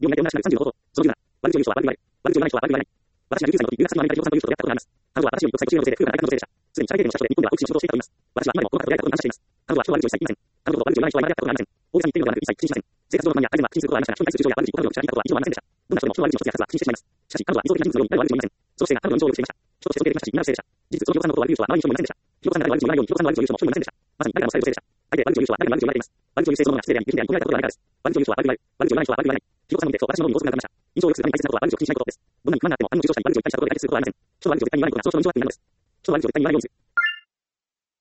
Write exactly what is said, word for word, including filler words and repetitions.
病院内で同じくさんじゅうの方法。その理由なら、悪口を言う人は悪く言われ、悪口を言わない人は悪く言われない。私がじゅうきゅうさいの時、留学先のアメリカで不動産という人と出会ったことがあります。彼女は私よりよく歳年上の女性で、空が大学の女性でした。すでに社会経験の社長で日本では保育士の仕事をしていたと言います。私は今でもこの方と出会えたことに感謝しています。彼女は人は悪口を一切言いません。彼女と悪口を言わない人は今まで会ったことがありません。大げさに言っているのではなく、一切口にしません。生活上の不満や相手には口にすることはありましたが、人に対する事情や悪口を彼女の口から聞いたことは一度もありませんでした。どんな人でも人の悪口の一つや二つは口にしてしまいます。しかし、彼女は理想的な人物のように誰も悪口を言いません。その姿勢が彼女の印象を良くしていました。人として尊敬できましたし、みんなのせいでした。事実、そのひろこさんのことを悪く言う人はあまり印象にもいませんでした。ひろこさんが誰も悪口を言わないように、ひろこさんの悪口を言う人も一人もいませんでした。まさに誰かの最後のせいでした。まさに誰かの最後のせいでした。相手で悪口を言う人は誰が悪口を言わないと言います。悪口を言う性そのものが失礼であり、無理であり、褒められたことがないからです。悪口を言う人は悪口を言わない。悪口を言わない人は悪口を言わない。ひろこさんのみでそう、私の脳にもそうつながりました。印象を良くするために大切なことは悪口を口にしないことです。どんなに不満があっても他人の上司に悪口を言ったりしたことで解決することはありません。人の悪口を絶対に言わないことがその人の印象を悪くなるのです。人の悪口を絶対に言わないようにする。